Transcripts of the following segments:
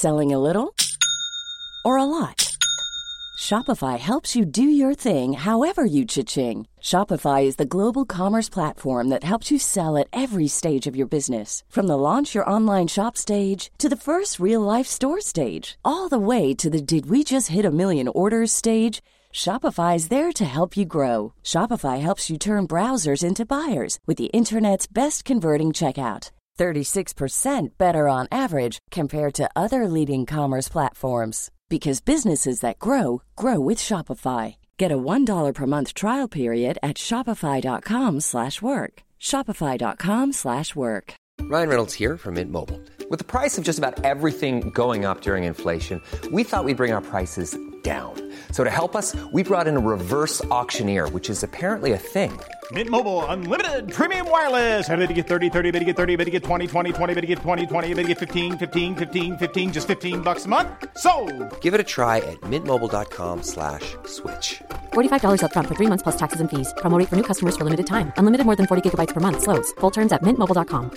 Selling a little or a lot? Shopify helps you do your thing however you cha-ching. Shopify is the global commerce platform that helps you sell at every stage of your business. From the launch your online shop stage to the first real-life store stage, all the way to the did we just hit a million orders stage. Shopify is there to help you grow. Shopify helps you turn browsers into buyers with the internet's best converting checkout. 36% better on average compared to other leading commerce platforms. Because businesses that grow, grow with Shopify. Get a $1 per month trial period at shopify.com/work. Shopify.com/work. Ryan Reynolds here from Mint Mobile. With the price of just about everything going up during inflation, we thought we'd bring our prices down. So to help us, we brought in a reverse auctioneer, which is apparently a thing. Mint Mobile Unlimited Premium Wireless. How to get 30, 30, bit to get 30, bit to get 20, 20, 20, bit to get 20, 20, bit to get 15, 15, 15, 15, just $15 a month? Sold! Give it a try at mintmobile.com/switch. $45 up front for 3 months plus taxes and fees. Promo rate for new customers for limited time. Unlimited more than 40 gigabytes per month. Slows full terms at mintmobile.com.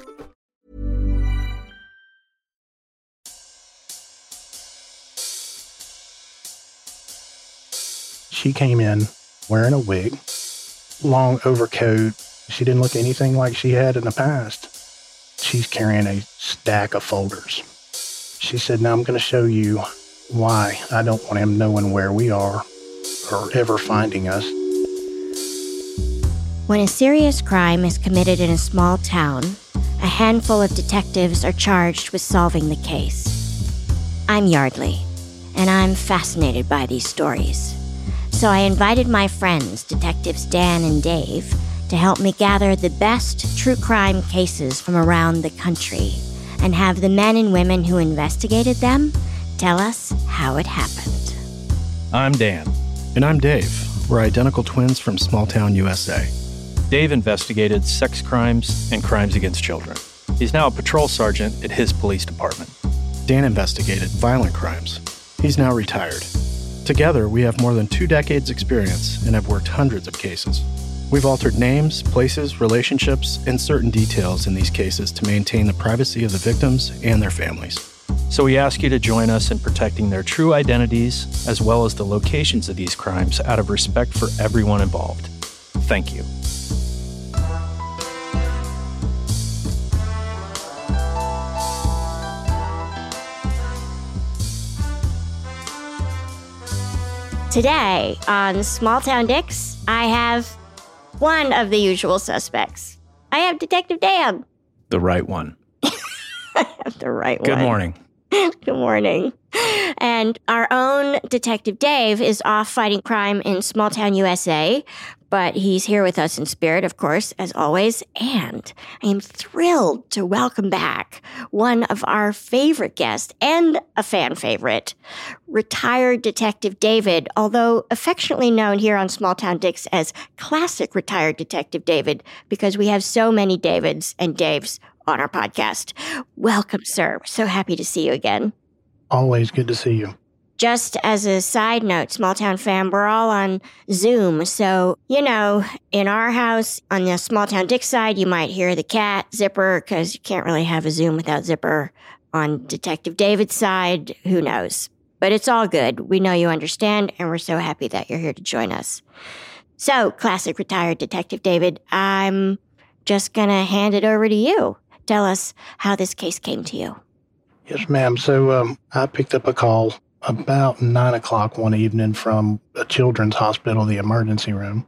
She came in wearing a wig, long overcoat. She didn't look anything like she had in the past. She's carrying a stack of folders. She said, now I'm going to show you why I don't want him knowing where we are or ever finding us. When a serious crime is committed in a small town, a handful of detectives are charged with solving the case. I'm Yardley, and I'm fascinated by these stories. So I invited my friends, Detectives Dan and Dave, to help me gather the best true crime cases from around the country and have the men and women who investigated them tell us how it happened. I'm Dan. And I'm Dave. We're identical twins from small town USA. Dave investigated sex crimes and crimes against children. He's now a patrol sergeant at his police department. Dan investigated violent crimes. He's now retired. Together, we have more than 2 decades experience and have worked hundreds of cases. We've altered names, places, relationships, and certain details in these cases to maintain the privacy of the victims and their families. So we ask you to join us in protecting their true identities as well as the locations of these crimes out of respect for everyone involved. Thank you. Today on Small Town Dicks, I have one of the usual suspects. I have Detective Dan. The right one. I have the right one. Good morning. Good morning. And our own Detective Dave is off fighting crime in small town USA, but he's here with us in spirit, of course, as always. And I am thrilled to welcome back one of our favorite guests and a fan favorite, retired Detective David, although affectionately known here on Small Town Dicks as Classic Retired Detective David, because we have so many Davids and Daves on our podcast. Welcome, sir. We're so happy to see you again. Always good to see you. Just as a side note, Small Town fam, we're all on Zoom. So, you know, in our house, on the Small Town Dick side, you might hear the cat, Zipper, because you can't really have a Zoom without Zipper. On Detective David's side, who knows? But it's all good. We know you understand, and we're so happy that you're here to join us. So, Classic Retired Detective David, I'm just going to hand it over to you. Tell us how this case came to you. Yes, ma'am. So I picked up a call about 9 o'clock one evening from a children's hospital, the emergency room.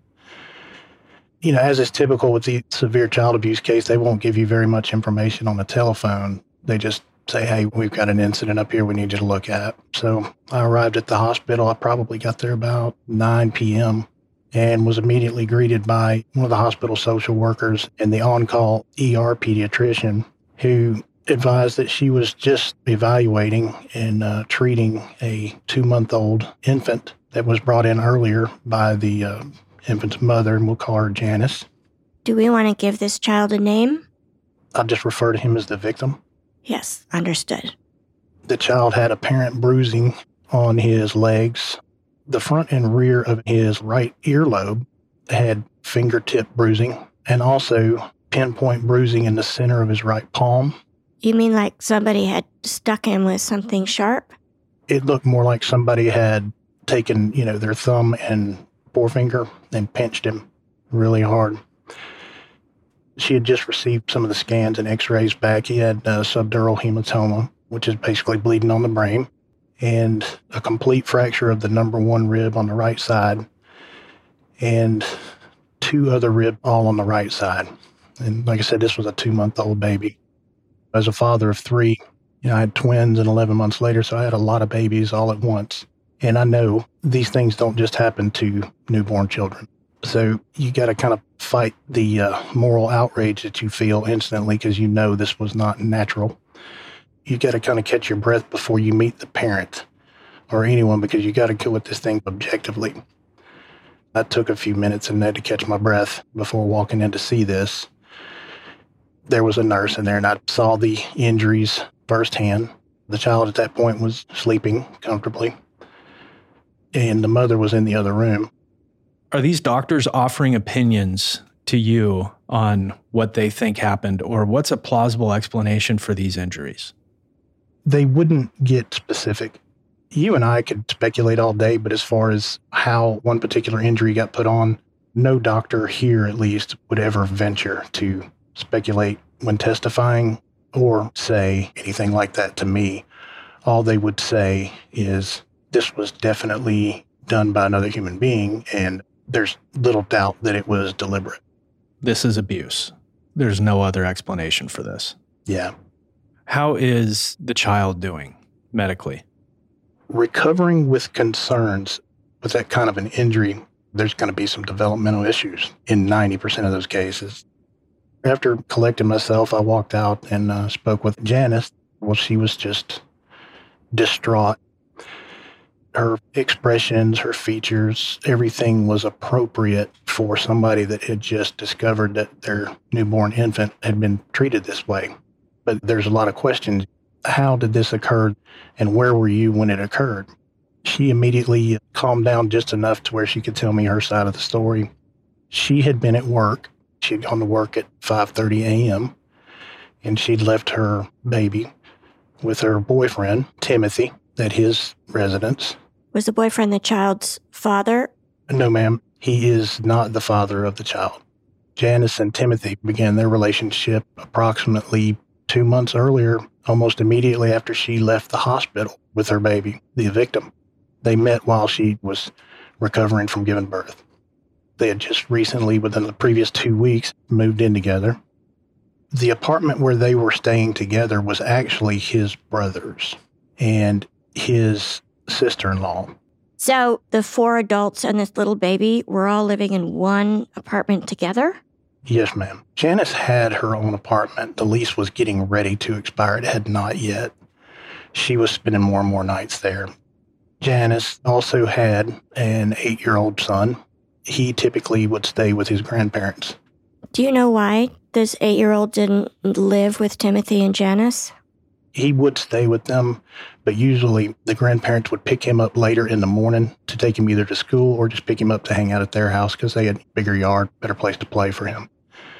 You know, as is typical with the severe child abuse case, they won't give you very much information on the telephone. They just say, hey, we've got an incident up here we need you to look at. So I arrived at the hospital. I probably got there about 9 p.m. and was immediately greeted by one of the hospital social workers and the on-call ER pediatrician who advised that she was just evaluating and treating a 2-month-old infant that was brought in earlier by the infant's mother, and we'll call her Janice. Do we want to give this child a name? I'll just refer to him as the victim. Yes, understood. The child had apparent bruising on his legs. The front and rear of his right earlobe had fingertip bruising and also pinpoint bruising in the center of his right palm. You mean like somebody had stuck him with something sharp? It looked more like somebody had taken, their thumb and forefinger and pinched him really hard. She had just received some of the scans and x-rays back. He had subdural hematoma, which is basically bleeding on the brain, and a complete fracture of the number 1 rib on the right side, and 2 other ribs all on the right side. And like I said, this was a 2-month-old baby. As a father of 3, I had twins and 11 months later, so I had a lot of babies all at once. And I know these things don't just happen to newborn children. So you got to kind of fight the moral outrage that you feel instantly because you know this was not natural. You got to kind of catch your breath before you meet the parent or anyone because you got to go at this thing objectively. I took a few minutes and had to catch my breath before walking in to see this. There was a nurse in there, and I saw the injuries firsthand. The child at that point was sleeping comfortably, and the mother was in the other room. Are these doctors offering opinions to you on what they think happened, or what's a plausible explanation for these injuries? They wouldn't get specific. You and I could speculate all day, but as far as how one particular injury got put on, no doctor here at least would ever venture to speculate when testifying or say anything like that to me. All they would say is this was definitely done by another human being, and there's little doubt that it was deliberate. This is abuse. There's no other explanation for this. Yeah. How is the child doing medically? Recovering with concerns with that kind of an injury. There's going to be some developmental issues in 90% of those cases. After collecting myself, I walked out and spoke with Janice. Well, she was just distraught. Her expressions, her features, everything was appropriate for somebody that had just discovered that their newborn infant had been treated this way. But there's a lot of questions. How did this occur, and where were you when it occurred? She immediately calmed down just enough to where she could tell me her side of the story. She had been at work. She had gone to work at 5:30 a.m., and she'd left her baby with her boyfriend, Timothy, at his residence. Was the boyfriend the child's father? No, ma'am. He is not the father of the child. Janice and Timothy began their relationship approximately 2 months earlier, almost immediately after she left the hospital with her baby, the victim. They met while she was recovering from giving birth. They had just recently, within the previous 2 weeks, moved in together. The apartment where they were staying together was actually his brother's and his sister-in-law. So the 4 adults and this little baby were all living in one apartment together? Yes, ma'am. Janice had her own apartment. The lease was getting ready to expire. It had not yet. She was spending more and more nights there. Janice also had an 8-year-old son. He typically would stay with his grandparents. Do you know why this 8-year-old didn't live with Timothy and Janice? He would stay with them, but usually the grandparents would pick him up later in the morning to take him either to school or just pick him up to hang out at their house because they had a bigger yard, better place to play for him.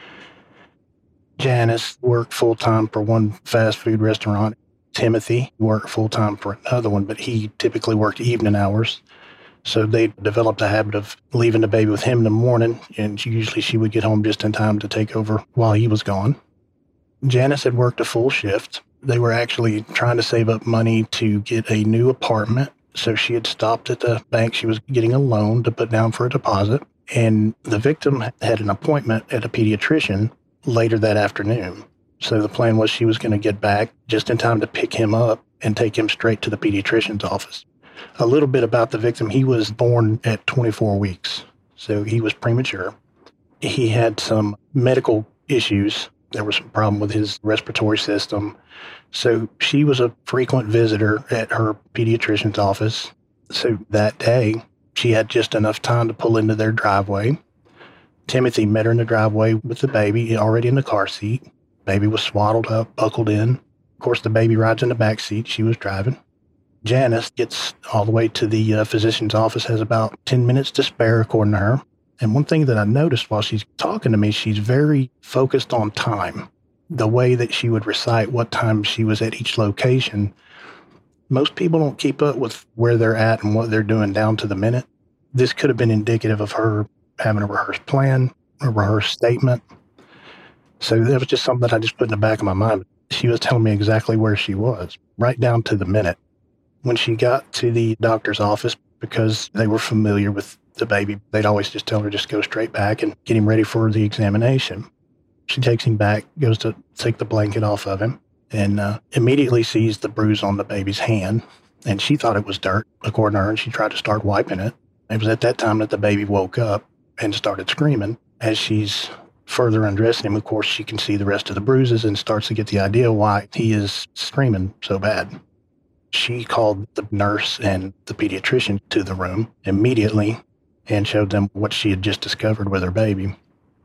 Janice worked full-time for one fast food restaurant. Timothy worked full-time for another one, but he typically worked evening hours. So they developed a habit of leaving the baby with him in the morning, and usually she would get home just in time to take over while he was gone. Janice had worked a full shift. They were actually trying to save up money to get a new apartment, so she had stopped at the bank. She was getting a loan to put down for a deposit, and the victim had an appointment at a pediatrician later that afternoon. So the plan was she was going to get back just in time to pick him up and take him straight to the pediatrician's office. A little bit about the victim. He was born at 24 weeks, so he was premature. He had some medical issues. There was some problem with his respiratory system. So she was a frequent visitor at her pediatrician's office. So that day, she had just enough time to pull into their driveway. Timothy met her in the driveway with the baby already in the car seat. Baby was swaddled up, buckled in. Of course, the baby rides in the back seat. She was driving. Janice gets all the way to the physician's office, has about 10 minutes to spare, according to her. And one thing that I noticed while she's talking to me, she's very focused on time. the way that she would recite what time she was at each location, most people don't keep up with where they're at and what they're doing down to the minute. This could have been indicative of her having a rehearsed plan, a rehearsed statement. So that was just something that I just put in the back of my mind. She was telling me exactly where she was, right down to the minute. When she got to the doctor's office, because they were familiar with the baby, they'd always just tell her just go straight back and get him ready for the examination. She takes him back, goes to take the blanket off of him, and immediately sees the bruise on the baby's hand. And she thought it was dirt, according to her, and she tried to start wiping it. It was at that time that the baby woke up and started screaming. As she's further undressing him, of course, she can see the rest of the bruises and starts to get the idea why he is screaming so bad. She called the nurse and the pediatrician to the room immediately and showed them what she had just discovered with her baby.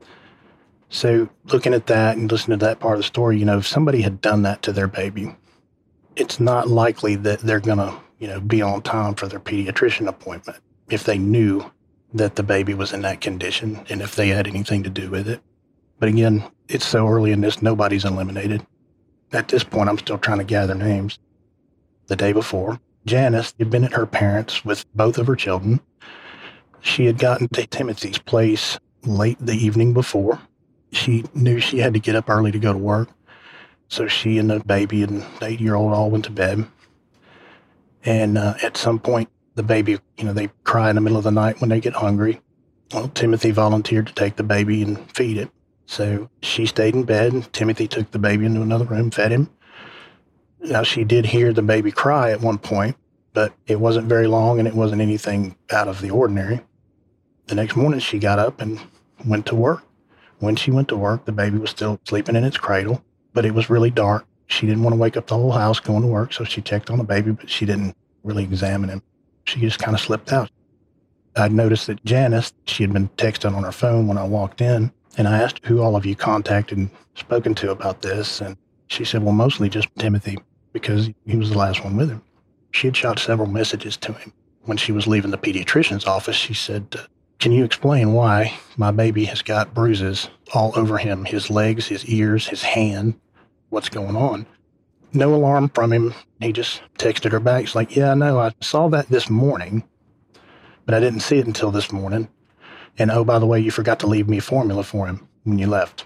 So looking at that and listening to that part of the story, you know, if somebody had done that to their baby, it's not likely that they're going to, you know, be on time for their pediatrician appointment if they knew that the baby was in that condition and if they had anything to do with it. But again, it's so early in this, nobody's eliminated. At this point, I'm still trying to gather names. The day before, Janice had been at her parents' with both of her children. She had gotten to Timothy's place late the evening before. She knew she had to get up early to go to work. So she and the baby and the 8-year-old all went to bed. And at some point, the baby, you know, they cry in the middle of the night when they get hungry. Well, Timothy volunteered to take the baby and feed it. So she stayed in bed, and Timothy took the baby into another room, fed him. Now, she did hear the baby cry at one point, but it wasn't very long, and it wasn't anything out of the ordinary. The next morning, she got up and went to work. When she went to work, the baby was still sleeping in its cradle, but it was really dark. She didn't want to wake up the whole house going to work, so she checked on the baby, but she didn't really examine him. She just kind of slipped out. I noticed that Janice, she had been texting on her phone when I walked in, and I asked who all of you contacted and spoken to about this, and she said, well, mostly just Timothy, because he was the last one with him. She had shot several messages to him. When she was leaving the pediatrician's office, she said, can you explain why my baby has got bruises all over him, his legs, his ears, his hand? What's going on? No alarm from him. He just texted her back. She's like, yeah, no, I saw that this morning, but I didn't see it until this morning. And oh, by the way, you forgot to leave me formula for him when you left.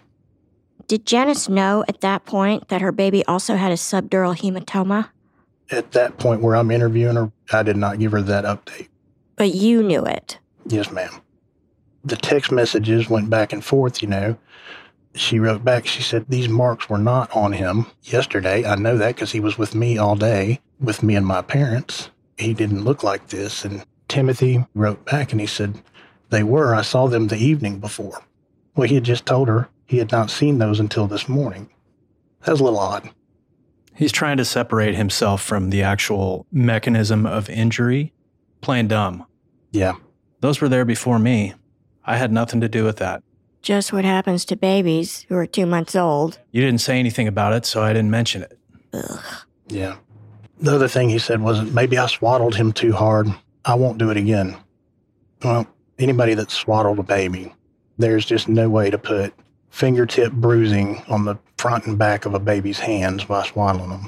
Did Janice know at that point that her baby also had a subdural hematoma? At that point where I'm interviewing her, I did not give her that update. But you knew it? Yes, ma'am. The text messages went back and forth, you know. She wrote back, she said, these marks were not on him yesterday. I know that because he was with me all day, with me and my parents. He didn't look like this. And Timothy wrote back and he said, they were. I saw them the evening before. Well, he had just told her he had not seen those until this morning. That was a little odd. He's trying to separate himself from the actual mechanism of injury. Plain dumb. Yeah. Those were there before me. I had nothing to do with that. Just what happens to babies who are 2 months old. You didn't say anything about it, so I didn't mention it. Ugh. Yeah. The other thing he said was, maybe I swaddled him too hard. I won't do it again. Well, anybody that swaddled a baby, there's just no way to put fingertip bruising on the front and back of a baby's hands by swaddling them.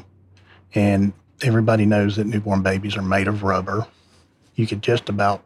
And everybody knows that newborn babies are made of rubber. You could just about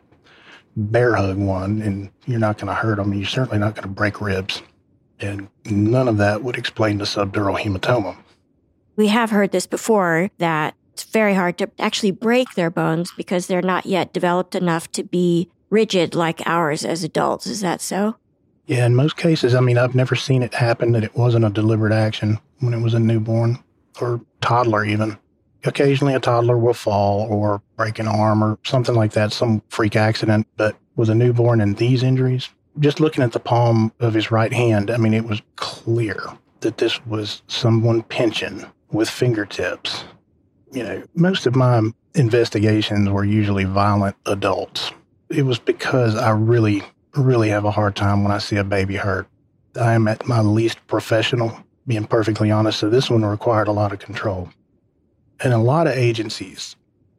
bear hug one and you're not going to hurt them. You're certainly not going to break ribs. And none of that would explain the subdural hematoma. We have heard this before, that it's very hard to actually break their bones because they're not yet developed enough to be rigid like ours as adults. Is that so? Yeah, in most cases, I mean, I've never seen it happen that it wasn't a deliberate action when it was a newborn or toddler even. Occasionally a toddler will fall or break an arm or something like that, some freak accident. But with a newborn and these injuries, just looking at the palm of his right hand, I mean, it was clear that this was someone pinching with fingertips. You know, most of my investigations were usually violent adults. It was because I really have a hard time when I see a baby hurt. I am at my least professional, being perfectly honest, so this one required a lot of control. And a lot of agencies,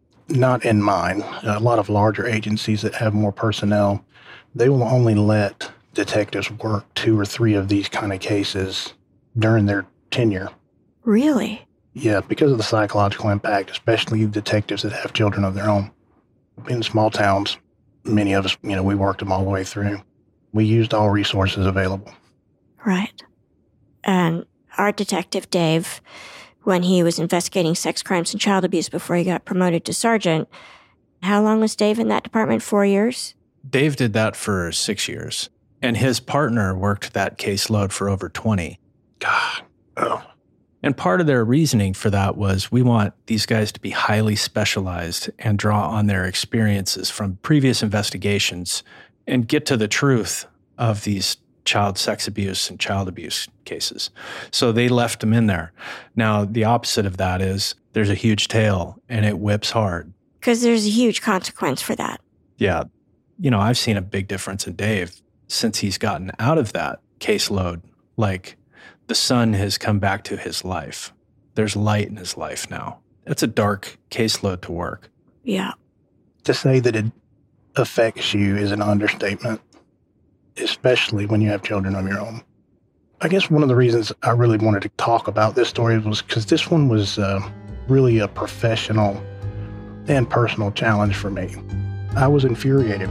not in mine, a lot of larger agencies that have more personnel, they will only let detectives work 2 or 3 of these kind of cases during their tenure. Really? Yeah, because of the psychological impact, especially detectives that have children of their own. In small towns, many of us, we worked them all the way through. We used all resources available. Right. And our detective, Dave, when he was investigating sex crimes and child abuse before he got promoted to sergeant, how long was Dave in that department? 4 years? Dave did that for 6 years, and his partner worked that caseload for over 20. God. Oh. And part of their reasoning for that was we want these guys to be highly specialized and draw on their experiences from previous investigations and get to the truth of these child sex abuse and child abuse cases. So they left them in there. Now, the opposite of that is there's a huge tail and it whips hard. Because there's a huge consequence for that. Yeah. I've seen a big difference in Dave since he's gotten out of that caseload. Like, the sun has come back to his life. There's light in his life now. It's a dark caseload to work. Yeah. To say that it affects you is an understatement, especially when you have children of your own. I guess one of the reasons I really wanted to talk about this story was because this one was really a professional and personal challenge for me. I was infuriated.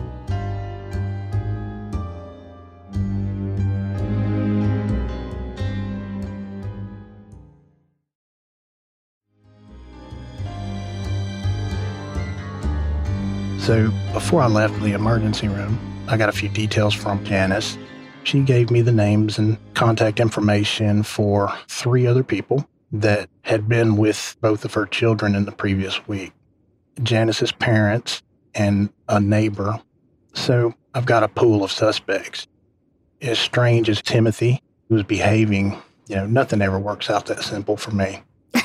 So before I left the emergency room, I got a few details from Janice. She gave me the names and contact information for 3 other people that had been with both of her children in the previous week. Janice's parents and a neighbor. So I've got a pool of suspects. As strange as Timothy was behaving, nothing ever works out that simple for me.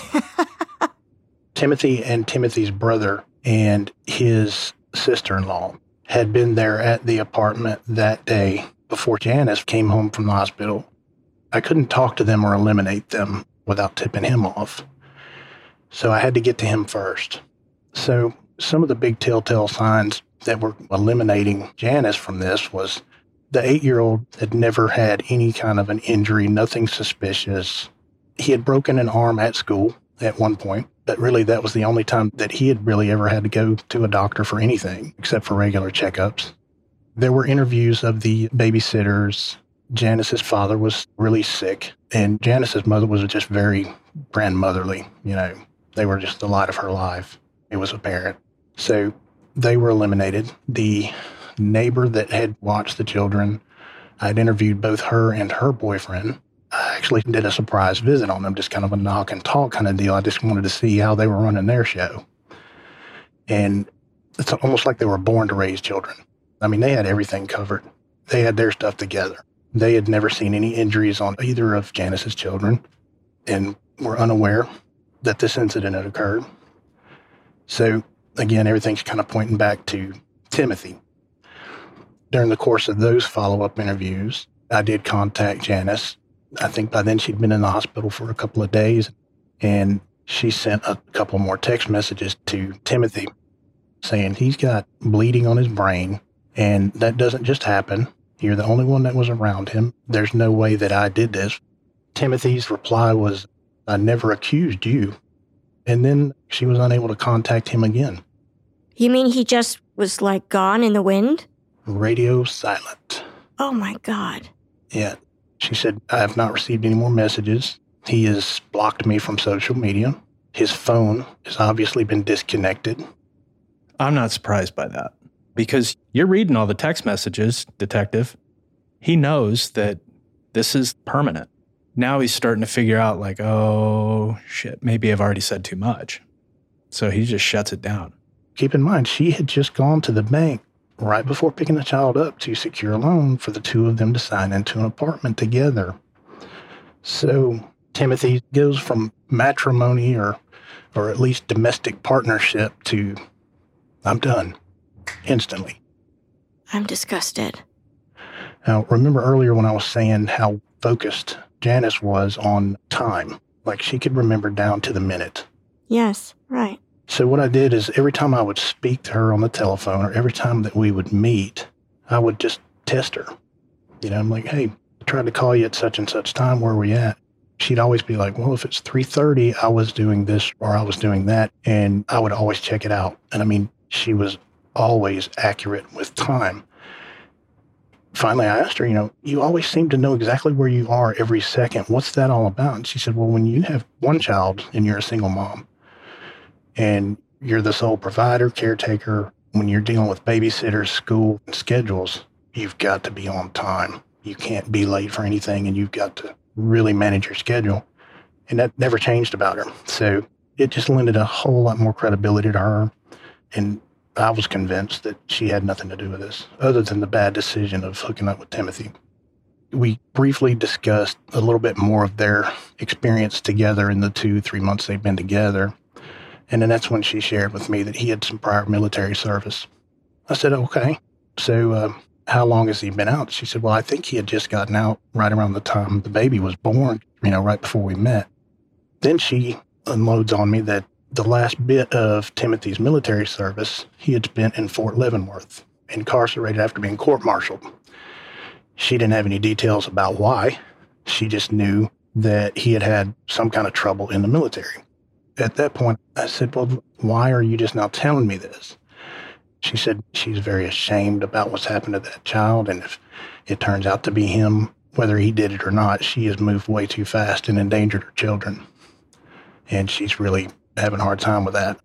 Timothy and Timothy's brother and his sister-in-law had been there at the apartment that day before Janice came home from the hospital. I couldn't talk to them or eliminate them without tipping him off. So I had to get to him first. So some of the big telltale signs that were eliminating Janice from this was the 8-year-old had never had any kind of an injury, nothing suspicious. He had broken an arm at school at one point, but really that was the only time that he had really ever had to go to a doctor for anything except for regular checkups. There were interviews of the babysitters. Janice's father was really sick, and Janice's mother was just very grandmotherly. They were just the light of her life. It was apparent. So they were eliminated. The neighbor that had watched the children, I'd interviewed both her and her boyfriend. I actually did a surprise visit on them, just kind of a knock and talk kind of deal. I just wanted to see how they were running their show. And it's almost like they were born to raise children. I mean, they had everything covered. They had their stuff together. They had never seen any injuries on either of Janice's children and were unaware that this incident had occurred. So, again, everything's kind of pointing back to Timothy. During the course of those follow-up interviews, I did contact Janice. I think by then she'd been in the hospital for a couple of days, and she sent a couple more text messages to Timothy saying he's got bleeding on his brain, and that doesn't just happen. You're the only one that was around him. There's no way that I did this. Timothy's reply was, I never accused you. And then she was unable to contact him again. You mean he just was gone in the wind? Radio silent. Oh my God. Yeah. She said, I have not received any more messages. He has blocked me from social media. His phone has obviously been disconnected. I'm not surprised by that because you're reading all the text messages, detective. He knows that this is permanent. Now he's starting to figure out oh, shit, maybe I've already said too much. So he just shuts it down. Keep in mind, she had just gone to the bank right before picking the child up to secure a loan for the two of them to sign into an apartment together. So Timothy goes from matrimony or at least domestic partnership to I'm done instantly. I'm disgusted. Now, remember earlier when I was saying how focused Janice was on time, she could remember down to the minute. Yes, right. So what I did is every time I would speak to her on the telephone or every time that we would meet, I would just test her. I'm like, hey, I tried to call you at such and such time. Where are we at? she'd always be like, well, if it's 3:30, I was doing this or I was doing that. And I would always check it out. And I mean, she was always accurate with time. Finally, I asked her, you always seem to know exactly where you are every second. What's that all about? And she said, well, when you have one child and you're a single mom and you're the sole provider, caretaker, when you're dealing with babysitters, school, and schedules, you've got to be on time. You can't be late for anything, and you've got to really manage your schedule. And that never changed about her. So it just lended a whole lot more credibility to her. And I was convinced that she had nothing to do with this, other than the bad decision of hooking up with Timothy. We briefly discussed a little bit more of their experience together in the 2-3 months they've been together. And then that's when she shared with me that he had some prior military service. I said, okay, so how long has he been out? She said, well, I think he had just gotten out right around the time the baby was born, right before we met. Then she unloads on me that the last bit of Timothy's military service, he had spent in Fort Leavenworth, incarcerated after being court-martialed. She didn't have any details about why. She just knew that he had had some kind of trouble in the military. At that point, I said, well, why are you just now telling me this? She said she's very ashamed about what's happened to that child, and if it turns out to be him, whether he did it or not, she has moved way too fast and endangered her children. And she's really having a hard time with that.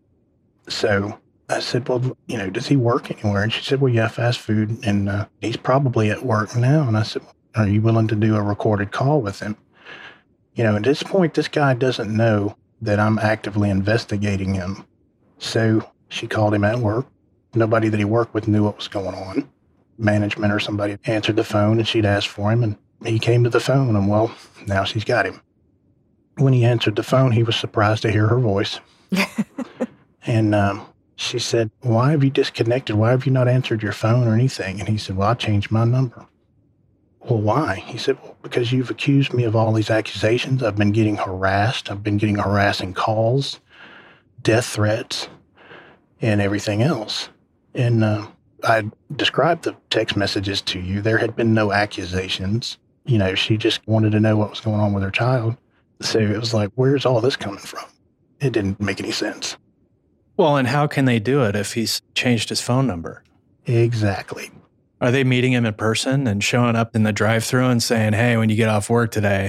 So I said, well, does he work anywhere? And she said, well, yeah, fast food, and he's probably at work now. And I said, are you willing to do a recorded call with him? At this point, this guy doesn't know that I'm actively investigating him. So she called him at work. Nobody that he worked with knew what was going on. Management or somebody answered the phone, and she'd asked for him, and he came to the phone, and well, now she's got him. When he answered the phone, he was surprised to hear her voice. And she said, why have you disconnected? Why have you not answered your phone or anything? And he said, well, I changed my number. Well, why? He said, well, because you've accused me of all these accusations. I've been getting harassed. I've been getting harassing calls, death threats, and everything else. And I described the text messages to you. There had been no accusations. She just wanted to know what was going on with her child. So it was like, where's all this coming from? It didn't make any sense. Well, and how can they do it if he's changed his phone number? Exactly. Are they meeting him in person and showing up in the drive-thru and saying, hey, when you get off work today,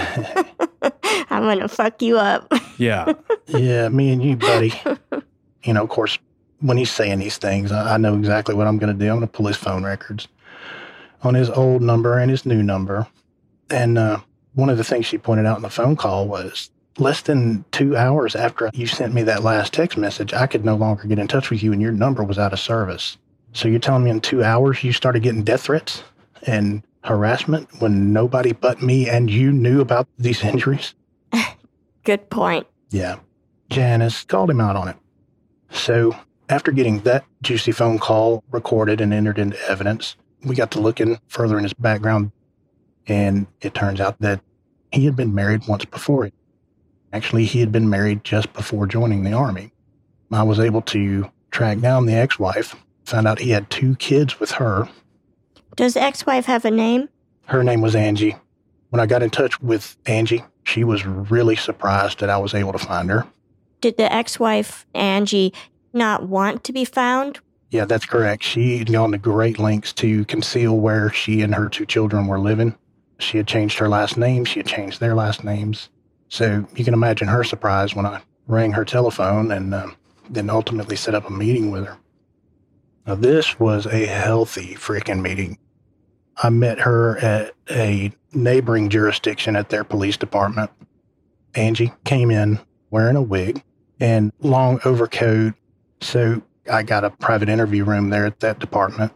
I'm going to fuck you up. Yeah. Yeah, me and you, buddy. Of course, when he's saying these things, I know exactly what I'm going to do. I'm going to pull his phone records on his old number and his new number. And one of the things she pointed out in the phone call was less than 2 hours after you sent me that last text message, I could no longer get in touch with you and your number was out of service. So you're telling me in 2 hours you started getting death threats and harassment when nobody but me and you knew about these injuries? Good point. Yeah. Janice called him out on it. So after getting that juicy phone call recorded and entered into evidence, we got to looking further in his background, and it turns out that he had been married once before. Actually, he had been married just before joining the Army. I was able to track down the ex-wife, found out he had 2 kids with her. Does the ex-wife have a name? Her name was Angie. When I got in touch with Angie, she was really surprised that I was able to find her. Did the ex-wife, Angie, not want to be found? Yeah, that's correct. She had gone to great lengths to conceal where she and her 2 children were living. She had changed her last name. She had changed their last names. So you can imagine her surprise when I rang her telephone and then ultimately set up a meeting with her. Now, this was a healthy freaking meeting. I met her at a neighboring jurisdiction at their police department. Angie came in wearing a wig and long overcoat. So I got a private interview room there at that department.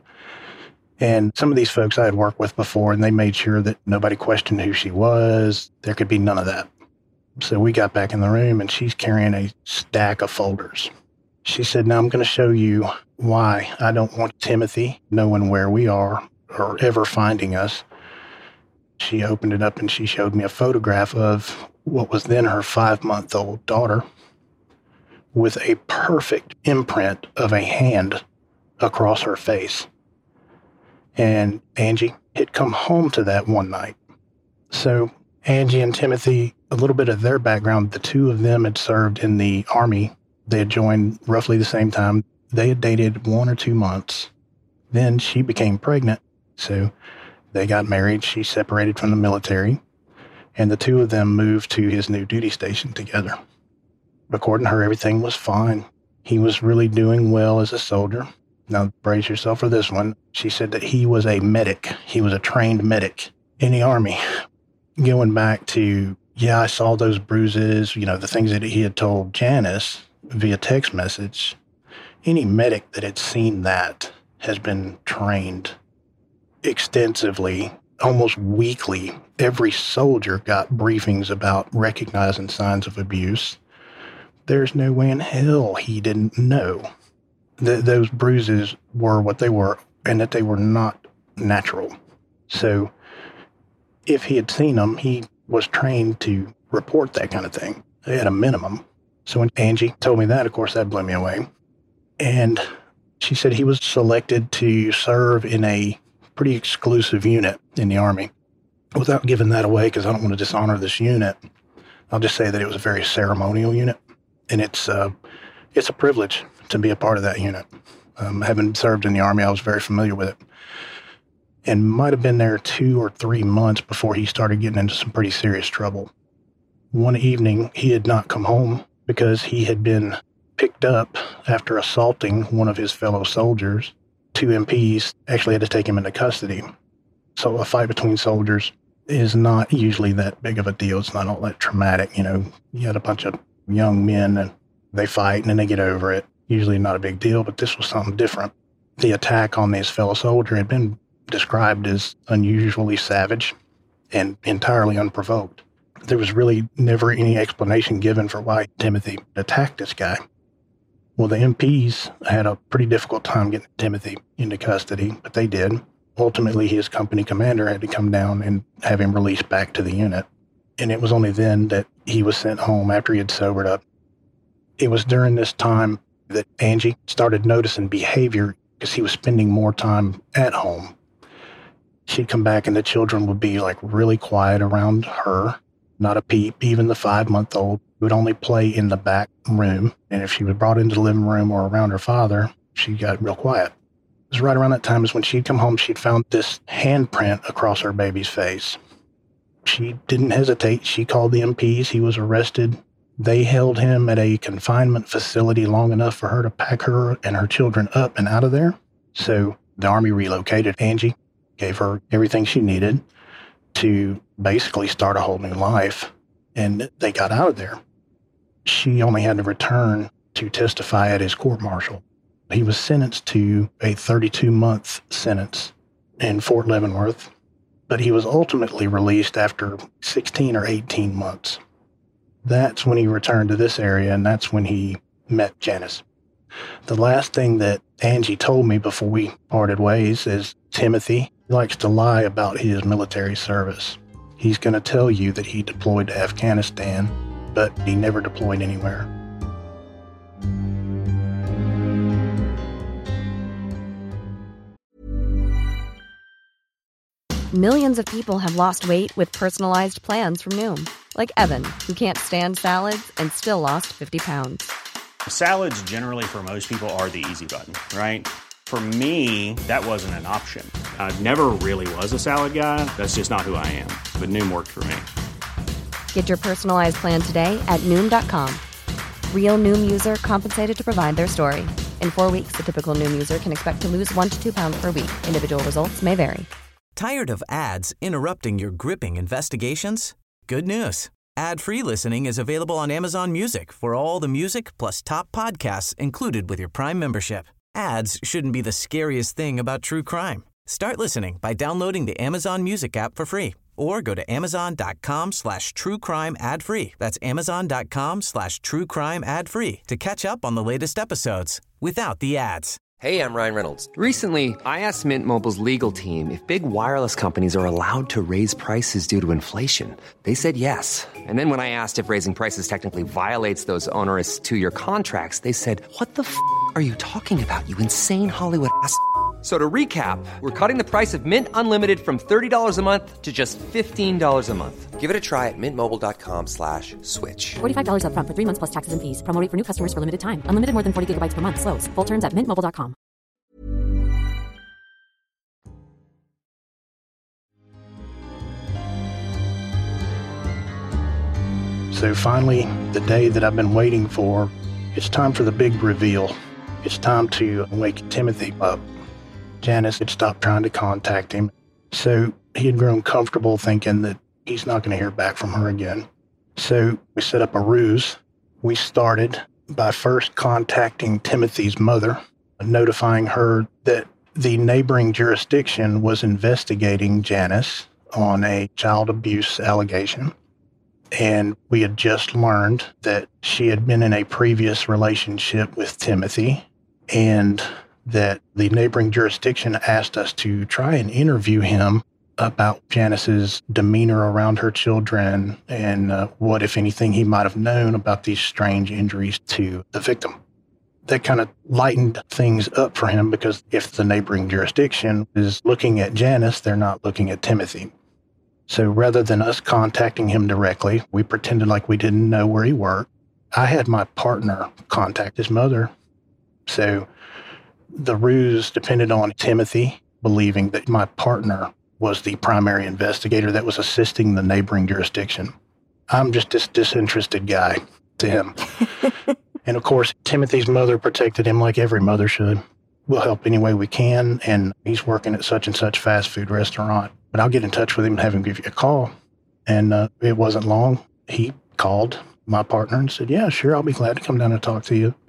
And some of these folks I had worked with before, and they made sure that nobody questioned who she was. There could be none of that. So we got back in the room, and she's carrying a stack of folders. She said, now I'm going to show you why I don't want Timothy knowing where we are or ever finding us. She opened it up, and she showed me a photograph of what was then her 5-month-old daughter with a perfect imprint of a hand across her face. And Angie had come home to that one night. So Angie and Timothy A little bit of their background, the two of them had served in the Army. They had joined roughly the same time. They had dated 1 or 2 months. Then she became pregnant, so they got married. She separated from the military, and the two of them moved to his new duty station together. According to her, everything was fine. He was really doing well as a soldier. Now, brace yourself for this one. She said that he was a medic. He was a trained medic in the Army. Going back to, I saw those bruises, the things that he had told Janice via text message. Any medic that had seen that has been trained extensively, almost weekly. Every soldier got briefings about recognizing signs of abuse. There's no way in hell he didn't know that those bruises were what they were and that they were not natural. So if he had seen them, he was trained to report that kind of thing at a minimum. So when Angie told me that, of course, that blew me away. And she said he was selected to serve in a pretty exclusive unit in the Army. Without giving that away, because I don't want to dishonor this unit, I'll just say that it was a very ceremonial unit. And it's a privilege to be a part of that unit. Having served in the Army, I was very familiar with it. And might have been there 2 or 3 months before he started getting into some pretty serious trouble. One evening, he had not come home because he had been picked up after assaulting one of his fellow soldiers. 2 MPs actually had to take him into custody. So a fight between soldiers is not usually that big of a deal. It's not all that traumatic. You had a bunch of young men and they fight and then they get over it. Usually not a big deal, but this was something different. The attack on his fellow soldier had been described as unusually savage and entirely unprovoked. There was really never any explanation given for why Timothy attacked this guy. Well, the MPs had a pretty difficult time getting Timothy into custody, but they did. Ultimately, his company commander had to come down and have him released back to the unit. And it was only then that he was sent home after he had sobered up. It was during this time that Angie started noticing behavior because he was spending more time at home. She'd come back and the children would be really quiet around her, not a peep. Even the 5-month-old would only play in the back room. And if she was brought into the living room or around her father, she got real quiet. It was right around that time is when she'd come home, she'd found this handprint across her baby's face. She didn't hesitate. She called the MPs. He was arrested. They held him at a confinement facility long enough for her to pack her and her children up and out of there. So the Army relocated Angie, gave her everything she needed to basically start a whole new life, and they got out of there. She only had to return to testify at his court-martial. He was sentenced to a 32-month sentence in Fort Leavenworth, but he was ultimately released after 16 or 18 months. That's when he returned to this area, and that's when he met Janice. The last thing that Angie told me before we parted ways is Timothy likes to lie about his military service. He's going to tell you that he deployed to Afghanistan, but he never deployed anywhere. Millions of people have lost weight with personalized plans from Noom. Like Evan, who can't stand salads and still lost 50 pounds. Salads generally for most people are the easy button, right? For me, that wasn't an option. I never really was a salad guy. That's just not who I am. But Noom worked for me. Get your personalized plan today at Noom.com. Real Noom user compensated to provide their story. In 4 weeks, the typical Noom user can expect to lose 1 to 2 pounds per week. Individual results may vary. Tired of ads interrupting your gripping investigations? Good news. Ad-free listening is available on Amazon Music for all the music plus top podcasts included with your Prime membership. Ads shouldn't be the scariest thing about true crime. Start listening by downloading the Amazon Music app for free or go to amazon.com/truecrime ad-free. That's amazon.com/truecrime ad-free to catch up on the latest episodes without the ads. Hey, I'm Ryan Reynolds. Recently, I asked Mint Mobile's legal team if big wireless companies are allowed to raise prices due to inflation. They said yes. And then when I asked if raising prices technically violates those onerous 2-year contracts, they said, "What the f*** are you talking about, you insane Hollywood ass?" So to recap, we're cutting the price of Mint Unlimited from $30 a month to just $15 a month. Give it a try at mintmobile.com/switch. $45 up front for 3 months plus taxes and fees. Promo rate for new customers for limited time. Unlimited more than 40 gigabytes per month. Slows full terms at mintmobile.com. So finally, the day that I've been waiting for, it's time for the big reveal. It's time to wake Timothy up. Janice had stopped trying to contact him, so he had grown comfortable thinking that he's not going to hear back from her again. So we set up a ruse. We started by first contacting Timothy's mother, notifying her that the neighboring jurisdiction was investigating Janice on a child abuse allegation. And we had just learned that she had been in a previous relationship with Timothy, and that the neighboring jurisdiction asked us to try and interview him about Janice's demeanor around her children and what, if anything, he might have known about these strange injuries to the victim. That kind of lightened things up for him, because if the neighboring jurisdiction is looking at Janice, they're not looking at Timothy. So rather than us contacting him directly, we pretended like we didn't know where he worked. I had my partner contact his mother. So the ruse depended on Timothy believing that my partner was the primary investigator that was assisting the neighboring jurisdiction. I'm just this disinterested guy to him. And of course, Timothy's mother protected him like every mother should. We'll help any way we can, and he's working at such and such fast food restaurant, but I'll get in touch with him and have him give you a call. And it wasn't long. He called my partner and said, yeah, sure, I'll be glad to come down and talk to you.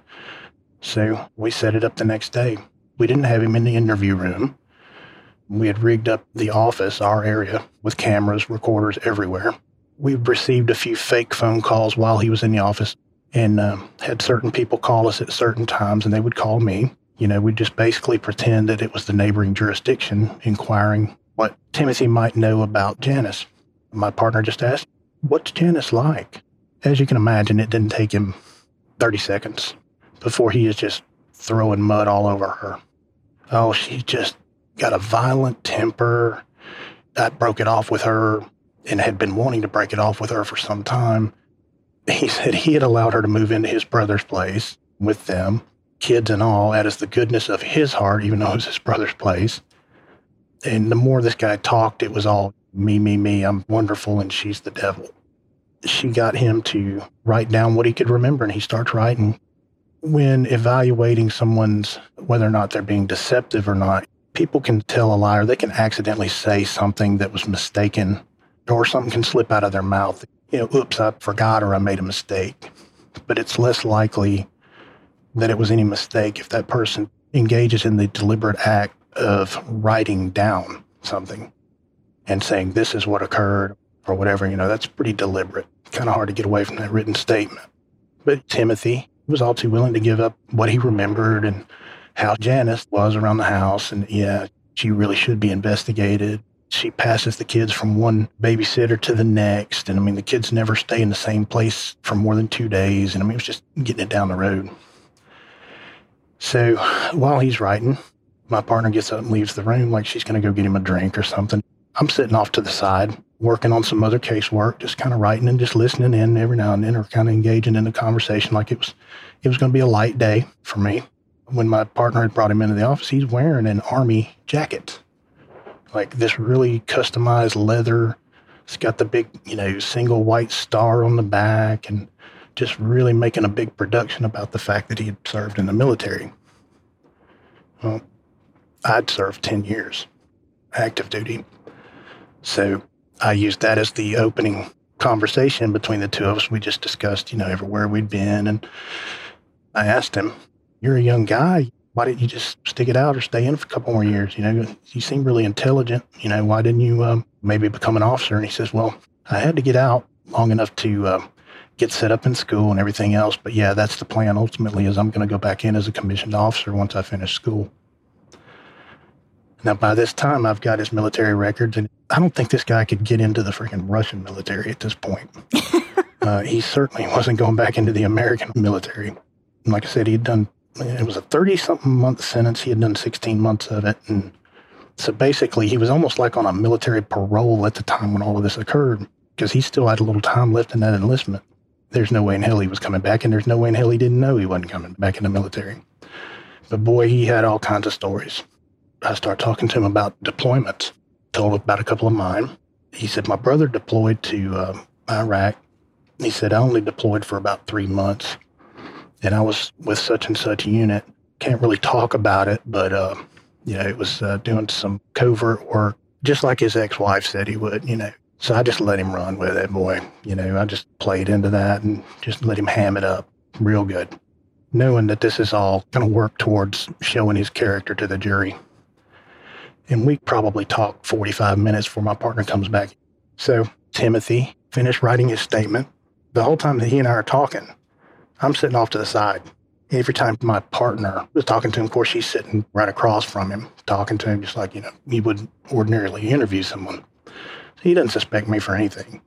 So we set it up the next day. We didn't have him in the interview room. We had rigged up the office, our area, with cameras, recorders everywhere. We received a few fake phone calls while he was in the office, and had certain people call us at certain times, and they would call me. You know, we'd just basically pretend that it was the neighboring jurisdiction inquiring what Timothy might know about Janice. My partner just asked, what's Janice like? As you can imagine, it didn't take him 30 seconds before he is just throwing mud all over her. Oh, she just got a violent temper. I broke it off with her and had been wanting to break it off with her for some time. He said he had allowed her to move into his brother's place with them, kids and all, out of the goodness of his heart, even though it was his brother's place. And the more this guy talked, it was all me, I'm wonderful, and she's the devil. She got him to write down what he could remember, and he starts writing. When evaluating someone's, whether or not they're being deceptive or not, people can tell a lie, or they can accidentally say something that was mistaken, or something can slip out of their mouth. You know, oops, I forgot, or I made a mistake. But it's less likely that it was any mistake if that person engages in the deliberate act of writing down something and saying this is what occurred or whatever. You know, that's pretty deliberate. Kind of hard to get away from that written statement. But Timothy was all too willing to give up what he remembered and how Janice was around the house. And yeah, she really should be investigated. She passes the kids from one babysitter to the next. And I mean, the kids never stay in the same place for more than 2 days. And I mean, it was just getting it down the road. So while he's writing, my partner gets up and leaves the room like she's going to go get him a drink or something. I'm sitting off to the side, working on some other casework, just kind of writing and just listening in every now and then, or kind of engaging in the conversation like it was going to be a light day for me. When my partner had brought him into the office, he's wearing an Army jacket, like this really customized leather. It's got the big, single white star on the back, and just really making a big production about the fact that he had served in the military. Well, I'd served 10 years, active duty. So I used that as the opening conversation between the two of us. We just discussed, everywhere we'd been. And I asked him, you're a young guy. Why didn't you just stick it out or stay in for a couple more years? You seem really intelligent. Why didn't you maybe become an officer? And he says, well, I had to get out long enough to get set up in school and everything else. But yeah, that's the plan ultimately, is I'm going to go back in as a commissioned officer once I finish school. Now, by this time, I've got his military records, and I don't think this guy could get into the freaking Russian military at this point. He certainly wasn't going back into the American military. Like I said, he'd done It was a 30-something month sentence. He had done 16 months of it. And so basically, he was almost like on a military parole at the time when all of this occurred, because he still had a little time left in that enlistment. There's no way in hell he was coming back, and there's no way in hell he didn't know he wasn't coming back in the military. But boy, he had all kinds of stories. I started talking to him about deployments. Told him about a couple of mine. He said, my brother deployed to Iraq. He said, I only deployed for about 3 months. And I was with such and such unit. Can't really talk about it, but, it was doing some covert work, just like his ex-wife said he would, So I just let him run with it, boy. I just played into that and just let him ham it up real good, knowing that this is all going to work towards showing his character to the jury. And we probably talked 45 minutes before my partner comes back. So Timothy finished writing his statement. The whole time that he and I are talking, I'm sitting off to the side. Every time my partner was talking to him, of course, she's sitting right across from him, talking to him just like, you would ordinarily interview someone. So he doesn't suspect me for anything.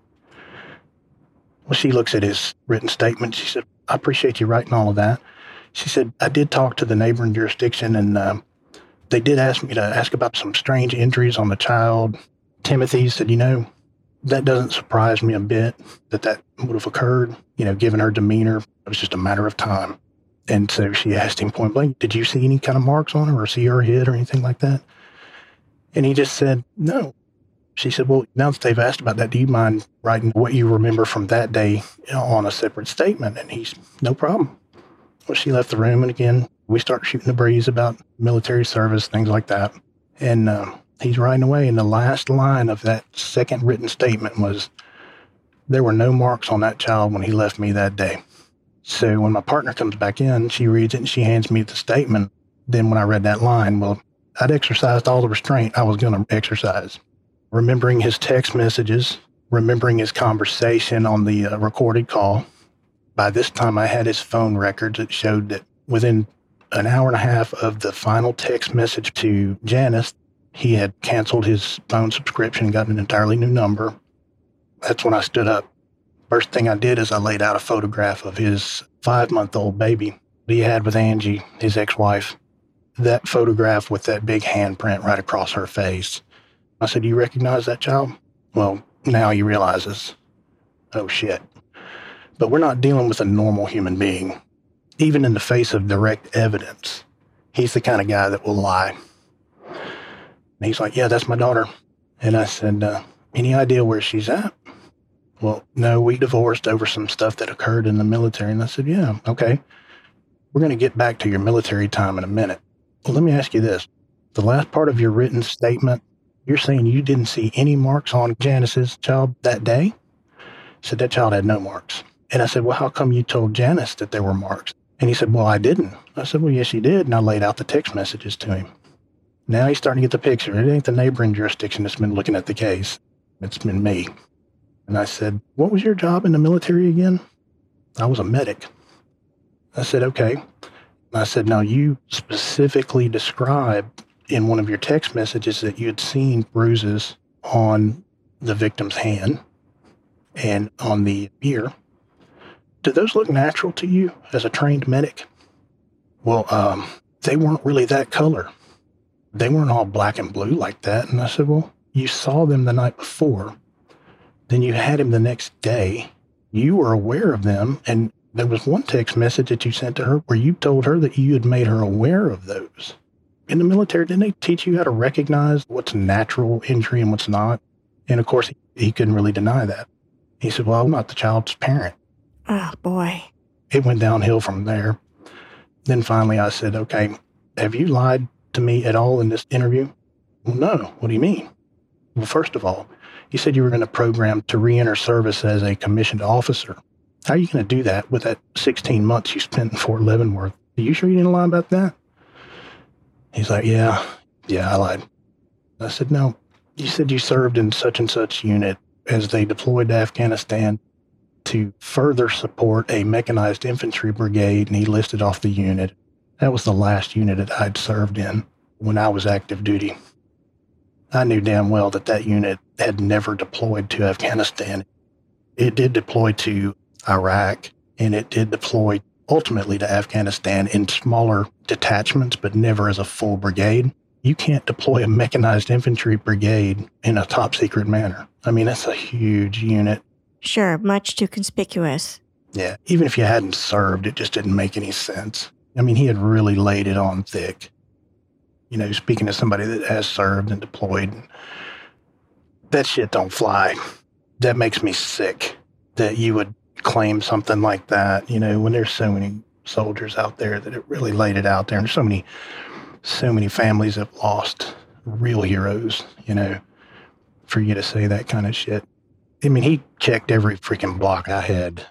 Well, she looks at his written statement. She said, I appreciate you writing all of that. She said, I did talk to the neighboring jurisdiction, and they did ask me to ask about some strange injuries on the child. Timothy said, that doesn't surprise me a bit that would have occurred, given her demeanor. It was just a matter of time. And so she asked him point blank, did you see any kind of marks on her or see her hit or anything like that? And he just said, no. She said, well, now that they've asked about that, do you mind writing what you remember from that day on a separate statement? And he's, no problem. Well, she left the room, and again, we start shooting the breeze about military service, things like that. And he's writing away, and the last line of that second written statement was, there were no marks on that child when he left me that day. So when my partner comes back in, she reads it, and she hands me the statement. Then when I read that line, well, I'd exercised all the restraint I was going to exercise. Remembering his text messages, remembering his conversation on the recorded call. By this time, I had his phone records that showed that within an hour and a half of the final text message to Janice, he had canceled his phone subscription and got an entirely new number. That's when I stood up. First thing I did is I laid out a photograph of his 5-month-old baby that he had with Angie, his ex-wife. That photograph with that big handprint right across her face. I said, do you recognize that child? Well, now he realizes, oh shit. But we're not dealing with a normal human being. Even in the face of direct evidence, he's the kind of guy that will lie. And he's like, yeah, that's my daughter. And I said, any idea where she's at? Well, no, we divorced over some stuff that occurred in the military. And I said, yeah, okay. We're going to get back to your military time in a minute. Well, let me ask you this. The last part of your written statement, you're saying you didn't see any marks on Janice's child that day? He said, that child had no marks. And I said, well, how come you told Janice that there were marks? And he said, well, I didn't. I said, well, yes, you did. And I laid out the text messages to him. Now he's starting to get the picture. It ain't the neighboring jurisdiction that's been looking at the case. It's been me. And I said, what was your job in the military again? I was a medic. I said, okay. And I said, now you specifically described in one of your text messages that you had seen bruises on the victim's hand and on the ear. Do those look natural to you as a trained medic? Well, they weren't really that color. They weren't all black and blue like that. And I said, well, you saw them the night before. Then you had him the next day. You were aware of them. And there was one text message that you sent to her where you told her that you had made her aware of those. In the military, didn't they teach you how to recognize what's natural injury and what's not? And of course, he couldn't really deny that. He said, well, I'm not the child's parent. Oh, boy. It went downhill from there. Then finally I said, okay, have you lied to me at all in this interview? Well, no. What do you mean? Well, first of all, you said you were going to program to re-enter service as a commissioned officer. How are you going to do that with that 16 months you spent in Fort Leavenworth? Are you sure you didn't lie about that? He's like, yeah, I lied. I said, no, you said you served in such and such unit as they deployed to Afghanistan to further support a mechanized infantry brigade, and he listed off the unit. That was the last unit that I'd served in when I was active duty. I knew damn well that unit had never deployed to Afghanistan. It did deploy to Iraq, and it did deploy ultimately to Afghanistan in smaller detachments, but never as a full brigade. You can't deploy a mechanized infantry brigade in a top secret manner. I mean, that's a huge unit. Sure, much too conspicuous. Yeah, even if you hadn't served, it just didn't make any sense. I mean, he had really laid it on thick. You know, speaking to somebody that has served and deployed, that shit don't fly. That makes me sick that you would claim something like that, you know, when there's so many soldiers out there that it really laid it out there. And so many families have lost real heroes, you know, for you to say that kind of shit. I mean, he checked every freaking block I had.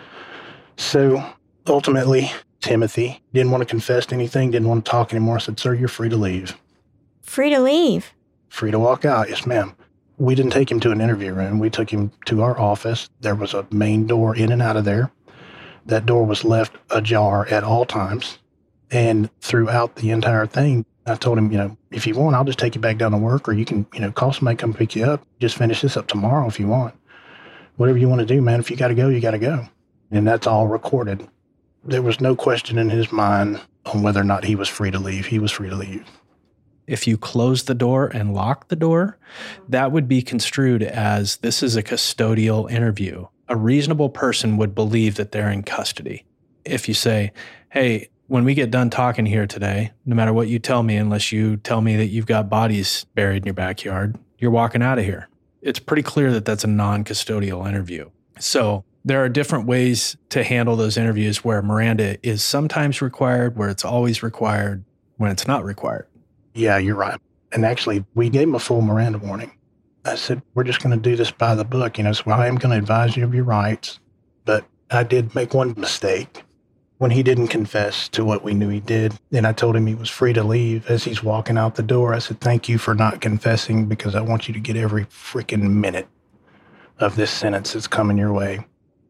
So ultimately, Timothy didn't want to confess to anything, didn't want to talk anymore. I said, sir, you're free to leave. Free to leave? Free to walk out. Yes, ma'am. We didn't take him to an interview room. We took him to our office. There was a main door in and out of there. That door was left ajar at all times. And throughout the entire thing, I told him, you know, if you want, I'll just take you back down to work, or you can, you know, call somebody, come pick you up. Just finish this up tomorrow if you want. Whatever you want to do, man. If you got to go, you got to go. And that's all recorded. There was no question in his mind on whether or not he was free to leave. He was free to leave. If you close the door and lock the door, that would be construed as this is a custodial interview. A reasonable person would believe that they're in custody. If you say, hey, when we get done talking here today, no matter what you tell me, unless you tell me that you've got bodies buried in your backyard, you're walking out of here. It's pretty clear that that's a non-custodial interview. So there are different ways to handle those interviews where Miranda is sometimes required, where it's always required, when it's not required. Yeah, you're right. And actually, we gave him a full Miranda warning. I said, we're just going to do this by the book, you know, so I am going to advise you of your rights. But I did make one mistake when he didn't confess to what we knew he did. And I told him he was free to leave. As he's walking out the door, I said, thank you for not confessing, because I want you to get every freaking minute of this sentence that's coming your way.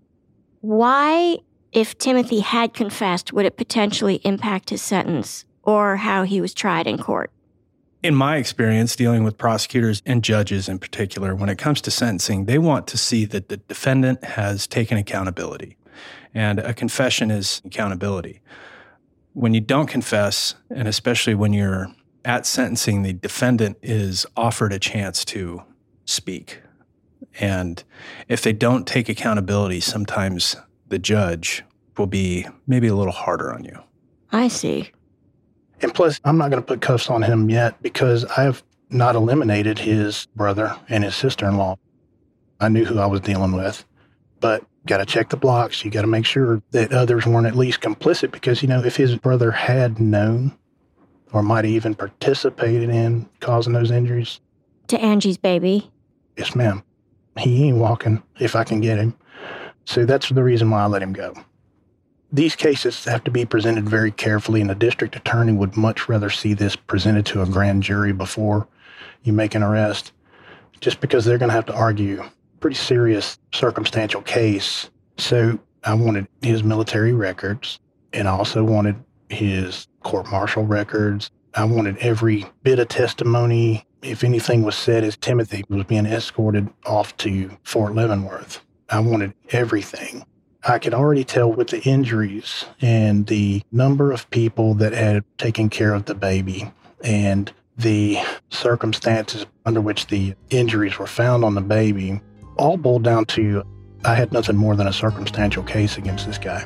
Why, if Timothy had confessed, would it potentially impact his sentence or how he was tried in court? In my experience, dealing with prosecutors and judges in particular, when it comes to sentencing, they want to see that the defendant has taken accountability. And a confession is accountability. When you don't confess, and especially when you're at sentencing, the defendant is offered a chance to speak. And if they don't take accountability, sometimes the judge will be maybe a little harder on you. I see. And plus, I'm not going to put cuffs on him yet because I have not eliminated his brother and his sister-in-law. I knew who I was dealing with, but got to check the blocks. You got to make sure that others weren't at least complicit, because, you know, if his brother had known or might have even participated in causing those injuries. To Angie's baby. Yes, ma'am. He ain't walking if I can get him. So that's the reason why I let him go. These cases have to be presented very carefully, and the district attorney would much rather see this presented to a grand jury before you make an arrest, just because they're going to have to argue a pretty serious circumstantial case. So I wanted his military records, and I also wanted his court-martial records. I wanted every bit of testimony. If anything was said as Timothy was being escorted off to Fort Leavenworth, I wanted everything. I could already tell with the injuries and the number of people that had taken care of the baby and the circumstances under which the injuries were found on the baby, all boiled down to I had nothing more than a circumstantial case against this guy.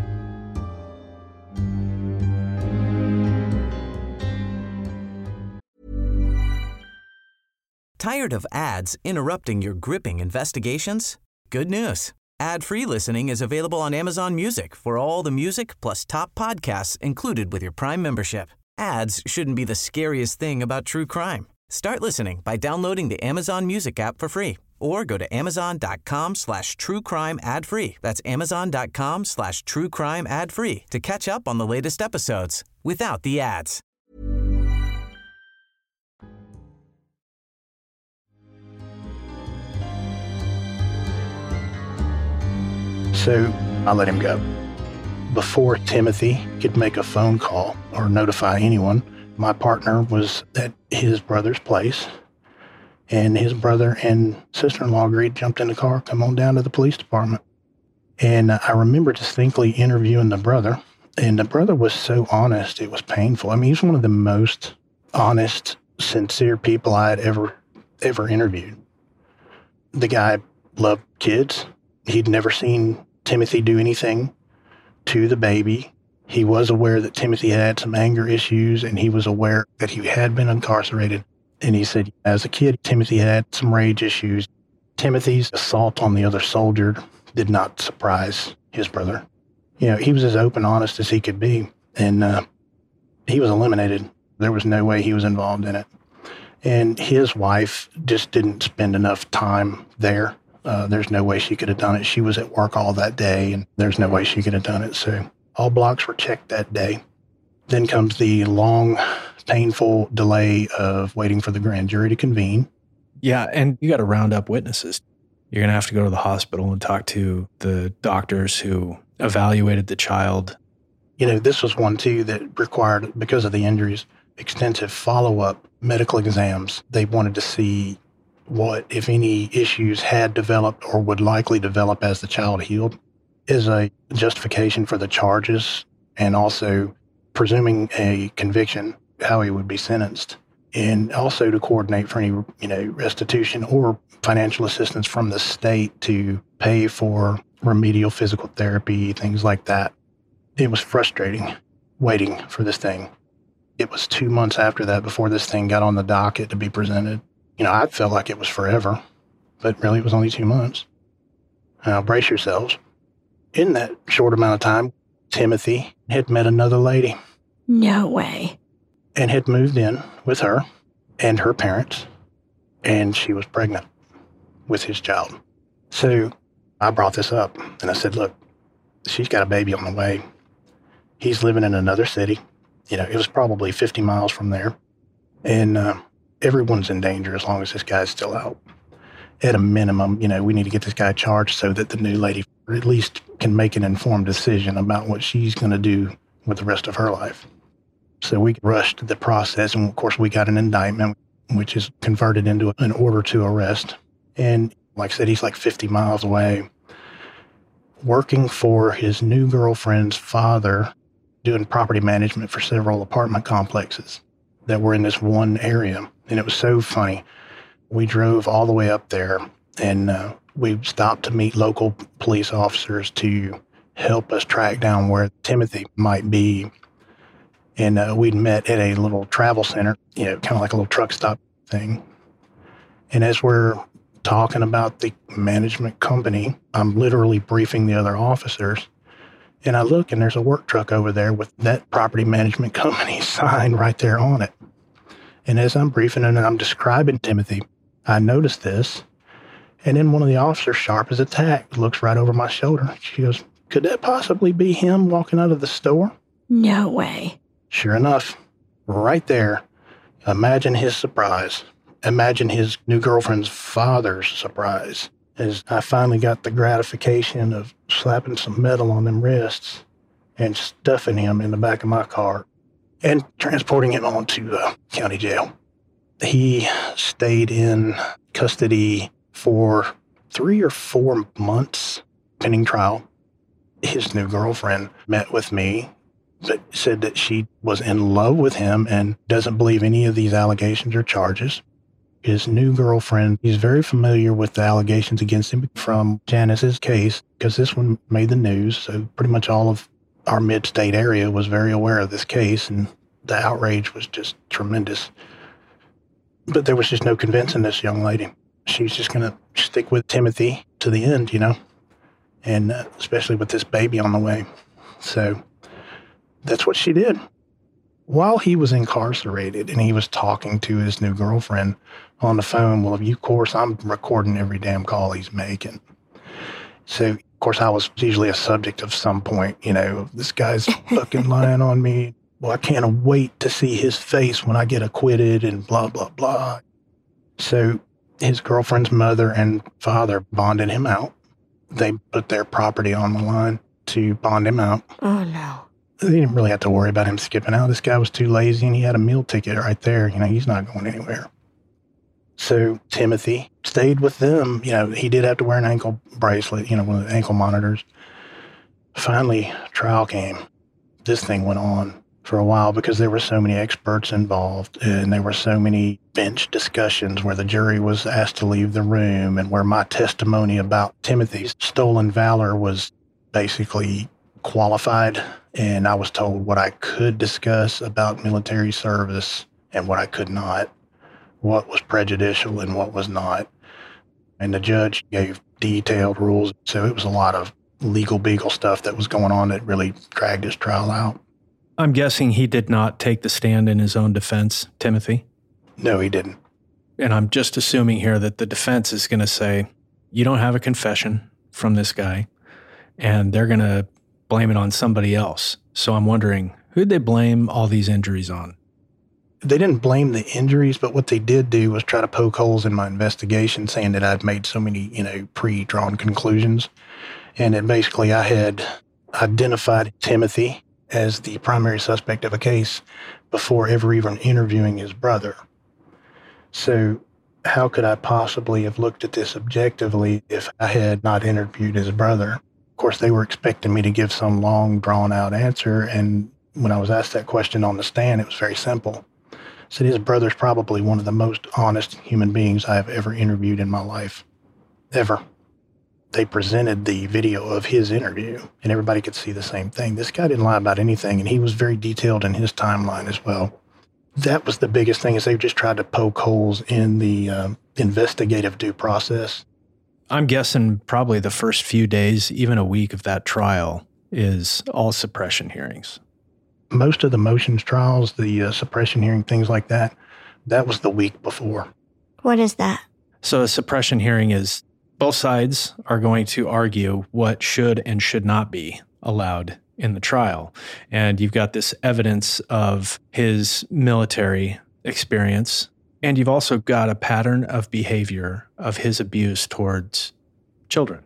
Tired of ads interrupting your gripping investigations? Good news. Ad-free listening is available on Amazon Music for all the music plus top podcasts included with your Prime membership. Ads shouldn't be the scariest thing about true crime. Start listening by downloading the Amazon Music app for free or go to amazon.com/truecrime ad-free. That's amazon.com/truecrime ad-free to catch up on the latest episodes without the ads. So I let him go. Before Timothy could make a phone call or notify anyone, my partner was at his brother's place, and his brother and sister-in-law agreed, jumped in the car, come on down to the police department. And I remember distinctly interviewing the brother, and the brother was so honest, it was painful. I mean, he's one of the most honest, sincere people I had ever interviewed. The guy loved kids. He'd never seen Timothy do anything to the baby. He was aware that Timothy had some anger issues, and he was aware that he had been incarcerated. And he said, as a kid, Timothy had some rage issues. Timothy's assault on the other soldier did not surprise his brother. You know, he was as open, honest as he could be, and he was eliminated. There was no way he was involved in it. And his wife just didn't spend enough time there. There's no way she could have done it. She was at work all that day, and there's no way she could have done it. So all blocks were checked that day. Then comes the long, painful delay of waiting for the grand jury to convene. Yeah, and you got to round up witnesses. You're going to have to go to the hospital and talk to the doctors who evaluated the child. You know, this was one, too, that required, because of the injuries, extensive follow-up medical exams. They wanted to see what, if any, issues had developed or would likely develop as the child healed, as a justification for the charges, and also presuming a conviction, how he would be sentenced, and also to coordinate for any, restitution or financial assistance from the state to pay for remedial physical therapy, things like that. It was frustrating waiting for this thing. It was 2 months after that before this thing got on the docket to be presented. I felt like it was forever, but really it was only 2 months. Now, brace yourselves. In that short amount of time, Timothy had met another lady. No way. And had moved in with her and her parents, and she was pregnant with his child. So I brought this up, and I said, look, she's got a baby on the way. He's living in another city. It was probably 50 miles from there. And everyone's in danger as long as this guy's still out. At a minimum, we need to get this guy charged so that the new lady at least can make an informed decision about what she's going to do with the rest of her life. So we rushed the process, and of course we got an indictment, which is converted into an order to arrest. And like I said, he's like 50 miles away, working for his new girlfriend's father, doing property management for several apartment complexes that were in this one area. And it was so funny. We drove all the way up there, and we stopped to meet local police officers to help us track down where Timothy might be. And we'd met at a little travel center, kind of like a little truck stop thing. And as we're talking about the management company, I'm literally briefing the other officers. And I look, and there's a work truck over there with that property management company sign right there on it. And as I'm briefing and I'm describing Timothy, I noticed this. And then one of the officers, sharp as a tack, looks right over my shoulder. She goes, could that possibly be him walking out of the store? No way. Sure enough, right there, imagine his surprise. Imagine his new girlfriend's father's surprise as I finally got the gratification of slapping some metal on them wrists and stuffing him in the back of my car and transporting him on to county jail. He stayed in custody for 3 or 4 months pending trial. His new girlfriend met with me, but said that she was in love with him and doesn't believe any of these allegations or charges. His new girlfriend, he's very familiar with the allegations against him from Janice's case, because this one made the news. So pretty much all of our mid-state area was very aware of this case, and the outrage was just tremendous. But there was just no convincing this young lady. She's just going to stick with Timothy to the end, and especially with this baby on the way. So that's what she did. While he was incarcerated and he was talking to his new girlfriend on the phone, well, of course, I'm recording every damn call he's making. So, of course, I was usually a subject of some point, this guy's fucking lying on me. Well, I can't wait to see his face when I get acquitted and blah, blah, blah. So his girlfriend's mother and father bonded him out. They put their property on the line to bond him out. Oh, no. They didn't really have to worry about him skipping out. This guy was too lazy, and he had a meal ticket right there. He's not going anywhere. So Timothy stayed with them. He did have to wear an ankle bracelet, one of the ankle monitors. Finally, trial came. This thing went on for a while because there were so many experts involved and there were so many bench discussions where the jury was asked to leave the room and where my testimony about Timothy's stolen valor was basically qualified. And I was told what I could discuss about military service and what I could not, what was prejudicial and what was not. And the judge gave detailed rules. So it was a lot of legal beagle stuff that was going on that really dragged his trial out. I'm guessing he did not take the stand in his own defense, Timothy? No, he didn't. And I'm just assuming here that the defense is going to say, you don't have a confession from this guy, and they're going to blame it on somebody else. So I'm wondering, who'd they blame all these injuries on? They didn't blame the injuries, but what they did do was try to poke holes in my investigation, saying that I'd made so many, pre-drawn conclusions. And then basically I had identified Timothy as the primary suspect of a case before ever even interviewing his brother. So how could I possibly have looked at this objectively if I had not interviewed his brother? Of course, they were expecting me to give some long, drawn-out answer, and when I was asked that question on the stand, it was very simple. I said his brother's probably one of the most honest human beings I have ever interviewed in my life. Ever. They presented the video of his interview, and everybody could see the same thing. This guy didn't lie about anything, and he was very detailed in his timeline as well. That was the biggest thing, is they just tried to poke holes in the investigative due process. I'm guessing probably the first few days, even a week of that trial, is all suppression hearings. Most of the motions trials, the suppression hearing, things like that, that was the week before. What is that? So a suppression hearing is both sides are going to argue what should and should not be allowed in the trial. And you've got this evidence of his military experience, and you've also got a pattern of behavior of his abuse towards children.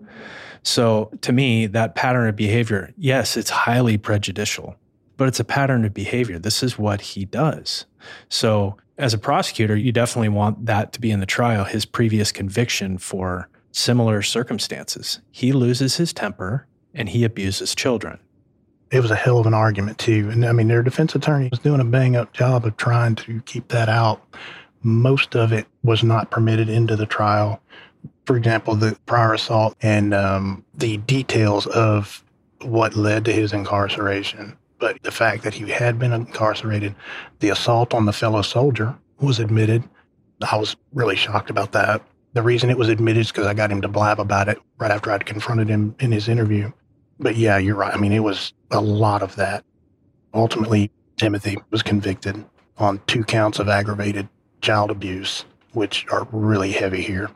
So to me, that pattern of behavior, yes, it's highly prejudicial, but it's a pattern of behavior. This is what he does. So as a prosecutor, you definitely want that to be in the trial, his previous conviction for similar circumstances. He loses his temper and he abuses children. It was a hell of an argument, too. And their defense attorney was doing a bang-up job of trying to keep that out. Most of it was not permitted into the trial. For example, the prior assault and the details of what led to his incarceration. But the fact that he had been incarcerated, the assault on the fellow soldier was admitted. I was really shocked about that. The reason it was admitted is because I got him to blab about it right after I'd confronted him in his interview. But yeah, you're right. It was a lot of that. Ultimately, Timothy was convicted on 2 counts of aggravated child abuse, which are really heavy here.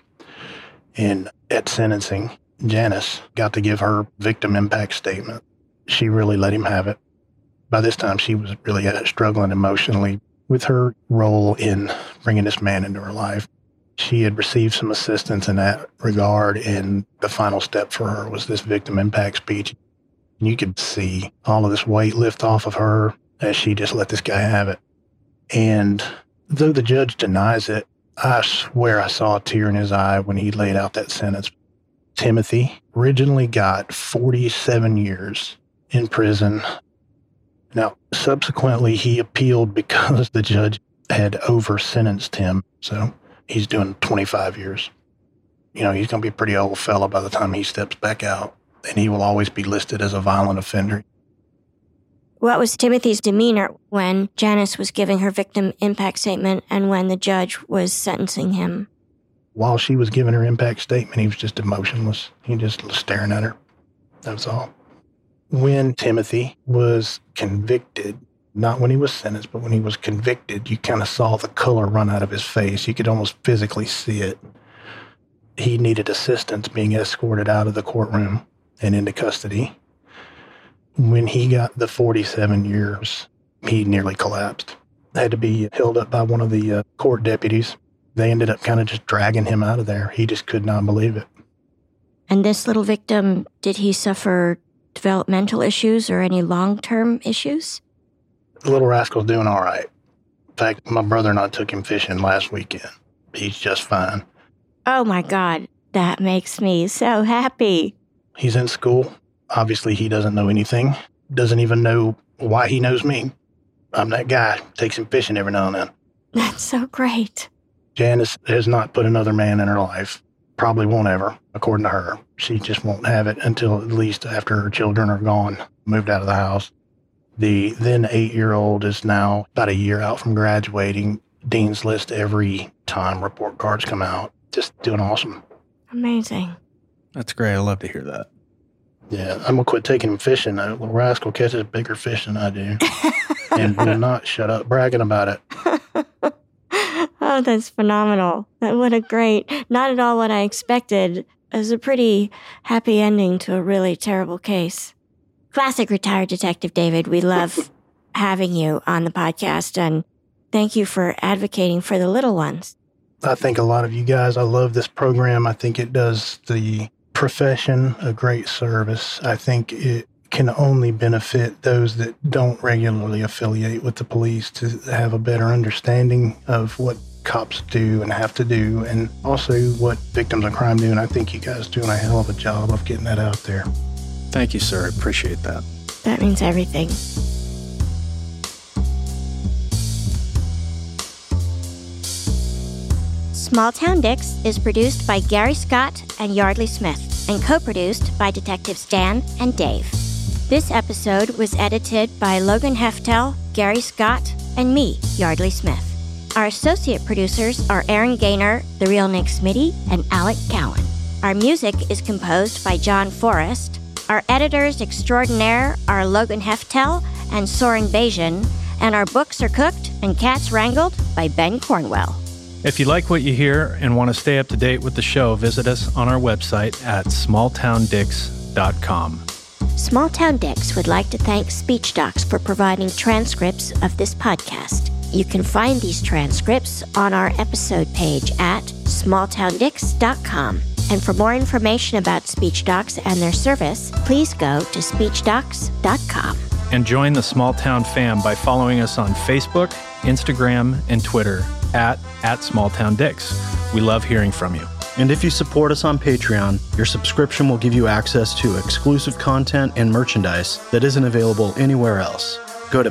And at sentencing, Janice got to give her victim impact statement. She really let him have it. By this time, she was really struggling emotionally with her role in bringing this man into her life. She had received some assistance in that regard, and the final step for her was this victim impact speech. You could see all of this weight lift off of her as she just let this guy have it. And though the judge denies it, I swear I saw a tear in his eye when he laid out that sentence. Timothy originally got 47 years in prison. Now, subsequently, he appealed because the judge had over-sentenced him. So he's doing 25 years. He's going to be a pretty old fella by the time he steps back out, and he will always be listed as a violent offender. What was Timothy's demeanor when Janice was giving her victim impact statement and when the judge was sentencing him? While she was giving her impact statement, he was just emotionless. He just was staring at her. That's all. When Timothy was convicted, not when he was sentenced, but when he was convicted, you kind of saw the color run out of his face. You could almost physically see it. He needed assistance being escorted out of the courtroom and into custody. When he got the 47 years, he nearly collapsed. Had to be held up by one of the court deputies. They ended up kind of just dragging him out of there. He just could not believe it. And this little victim, did he suffer developmental issues or any long-term issues? The little rascal's doing all right. In fact, my brother and I took him fishing last weekend. He's just fine. Oh my God, that makes me so happy. He's in school. Obviously, he doesn't know anything. Doesn't even know why he knows me. I'm that guy. Takes him fishing every now and then. That's so great. Janice has not put another man in her life. Probably won't ever, according to her. She just won't have it until at least after her children are gone, moved out of the house. The then 8-year-old is now about a year out from graduating. Dean's List every time report cards come out. Just doing awesome. Amazing. That's great. I love to hear that. Yeah, I'm going to quit taking him fishing. That little rascal catches bigger fish than I do. And will not shut up bragging about it. Oh, that's phenomenal. What a great, not at all what I expected. It was a pretty happy ending to a really terrible case. Classic retired detective David. We love having you on the podcast, and thank you for advocating for the little ones. I think a lot of you guys, I love this program. I think it does the profession a great service. I think it can only benefit those that don't regularly affiliate with the police to have a better understanding of what cops do and have to do, and also what victims of crime do. And I think you guys are doing a hell of a job of getting that out there. Thank you, sir. I appreciate that. That means everything. Small Town Dicks is produced by Gary Scott and Yardley Smith and co-produced by Detectives Dan and Dave. This episode was edited by Logan Heftel, Gary Scott, and me, Yardley Smith. Our associate producers are Aaron Gaynor, The Real Nick Smitty, and Alec Cowan. Our music is composed by John Forrest. Our editors extraordinaire are Logan Heftel and Soren Bajan, and our books are cooked and cats wrangled by Ben Cornwell. If you like what you hear and want to stay up to date with the show, visit us on our website at smalltowndicks.com. Small Town Dicks would like to thank SpeechDocs for providing transcripts of this podcast. You can find these transcripts on our episode page at smalltowndicks.com. And for more information about SpeechDocs and their service, please go to speechdocs.com. And join the Small Town fam by following us on Facebook, Instagram, and Twitter at SmallTownDicks. We love hearing from you. And if you support us on Patreon, your subscription will give you access to exclusive content and merchandise that isn't available anywhere else. Go to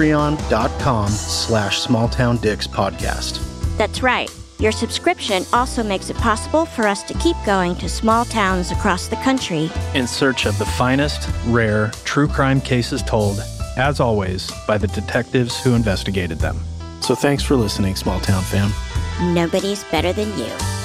patreon.com/smalltowndickspodcast. That's right. Your subscription also makes it possible for us to keep going to small towns across the country in search of the finest, rare, true crime cases told, as always, by the detectives who investigated them. So thanks for listening, Small Town fam. Nobody's better than you.